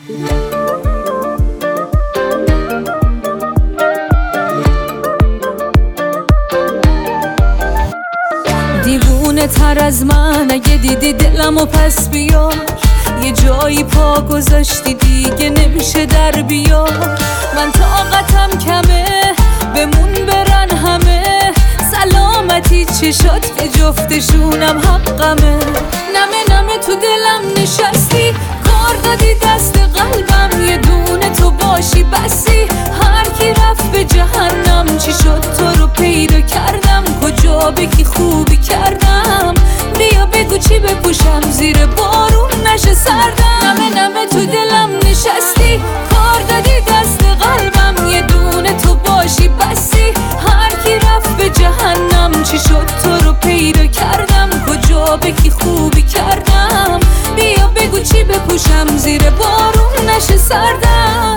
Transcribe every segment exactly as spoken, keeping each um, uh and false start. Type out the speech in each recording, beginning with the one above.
دیوونه تر از من اگه دیدی دلمو پس بیار، یه جایی پا گذاشتی دیگه نمیشه در بیار. من طاقتم کمه بمون برن همه، سلامتی چشات که جفتشونم حقمه. نمه نمه تو دلم نشستی، کار دادی دست قلبم، یه دونه تو باشی بسی. هر کی رفت به جهنم، چی شد تو رو پیدا کردم، کجا بگی خوبی کردم. بیا بگو چی بپوشم زیر بارون نشه سردم. نمه نمه تو دلم نشستی، کار دادی دست قلبم، یه دونه تو باشی بسی. هر کی رفت به جهنم، چی شد تو رو پیدا کردم، کجا بگی خوبی کردم. بیا بگو چی بپوشم زیر بارون نشه سردم.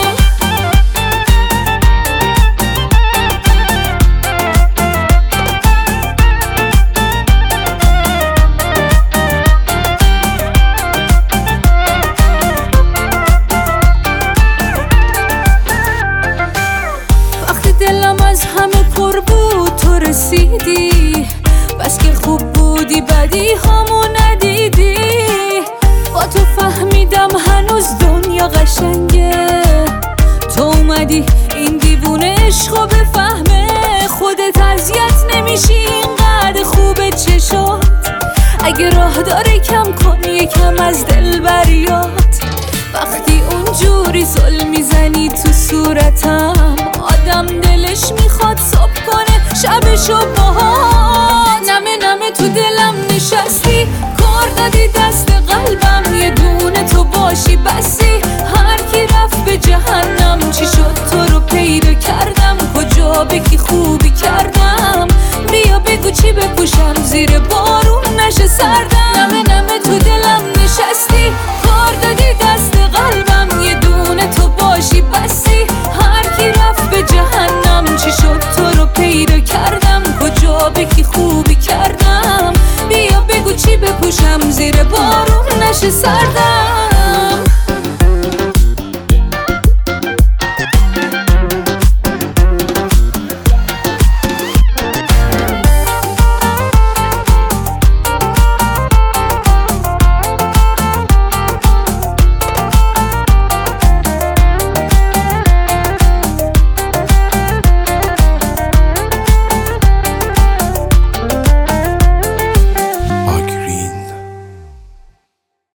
دلم از همه پر بود تو رسیدی، بس که خوب بودی بدی همو ندیدی. با تو فهمیدم هنوز دنیا قشنگه، تو اومدی این دیوونه عشقو بفهمه. خودت اذیت نمیشی اینقدر خوبه چشات، اگه راه داره کم کن یکم از دل بریات. وقتی اونجوری ظلم میزنی تو صورتم، آدم دلش میخواد صبح کنه شبشو باهات. نمه نمه تو دلم نشستی، کار دادی دست قلبم، یه دونه تو باشی بسی. هر کی رفت به جهنم، چی شد تو رو پیدا کردم، کجا بگی خوبی کردم. بیا بگو چی بپوشم زیر بارون نشه سردم. نمه نمه تو دلم نشستی، کار دادی دست قلبم، یه دونه تو باشی بسی. هر کی رفت به جهنم، چی شد تو رو پیدا کردم، کجا بگی خوبی کردم. بیا بگو چی بپوشم زیر بارون نشه سردم.